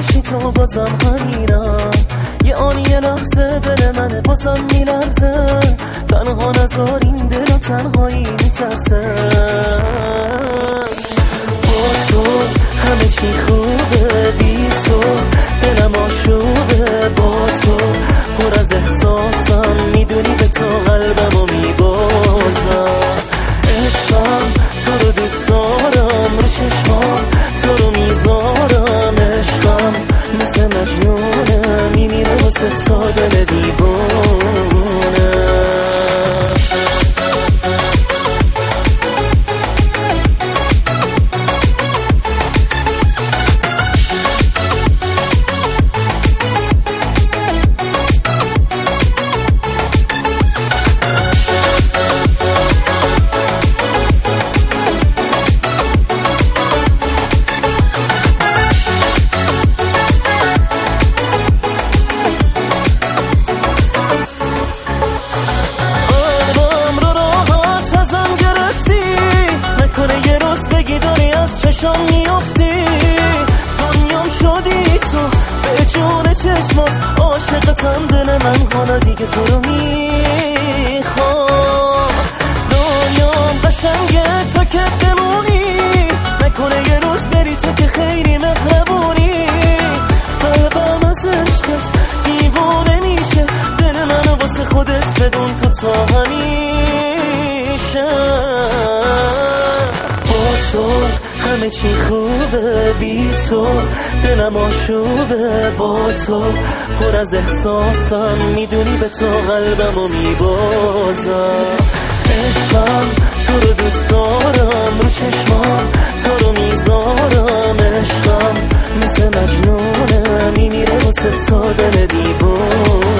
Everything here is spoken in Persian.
باشی تو بازم همینم، یه آن یه لحظه دل منه بازم میلرزه، تنها نذارین دل و تنهایی میترسه. با تو همه چی خوبه، بی تو دلم آشوبه، با تو پر از احساسم، میدونی به تو قلبمو میبازم. عشقم تو رو دوست دارم، رو چشمام تو رو میذارم، عشقم مثل مجنونه، میمیره واسه تا دل دیوونه. چشم میافتی دنیام شدی تو، به جون چشمات عاشقتم، دل من حالا دیگه تو رو میخوام. دنیام قشنگه تو که بمونی، نکنه یه روز بری تو که خیلی مهربونی. قلبم از عشقت دیوانه میشه، دل منو واسه خودت بدون تو تا همیشه. با تو همه چی خوبه، بی تو دلم آشوبه، با تو پر از احساسم، میدونی به تو قلبمو میبازم. عشقم تو رو دوست دارم، رو چشمام تو رو میذارم، عشقم مثل مجنونه، میمیره واسه تو دل دیوونه.